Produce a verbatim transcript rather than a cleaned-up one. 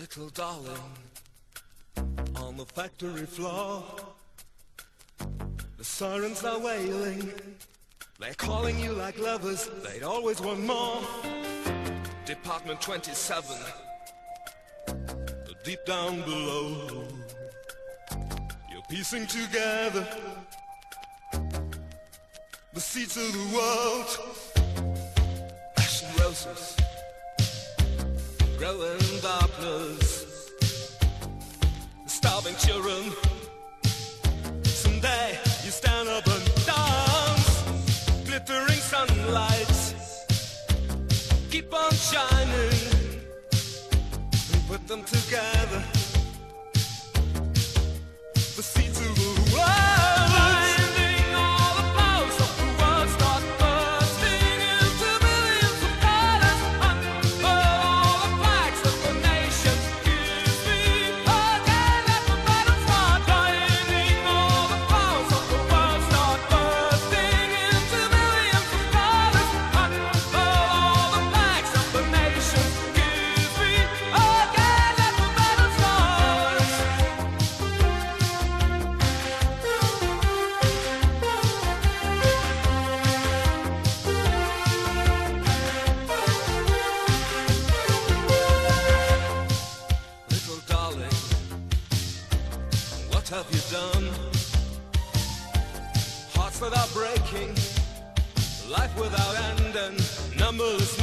Little darling, on the factory floor, the sirens are wailing. They're calling you like lovers, they'd always want more. Department twenty-seven, deep down below, you're piecing together the seeds of the world. Ashen roses grow in darkness, starving children. Someday you stand up and dance. Glittering sunlight, keep on shining, and put them together, the seeds of the world. What have you done? Hearts that are breaking, life without end, and numberless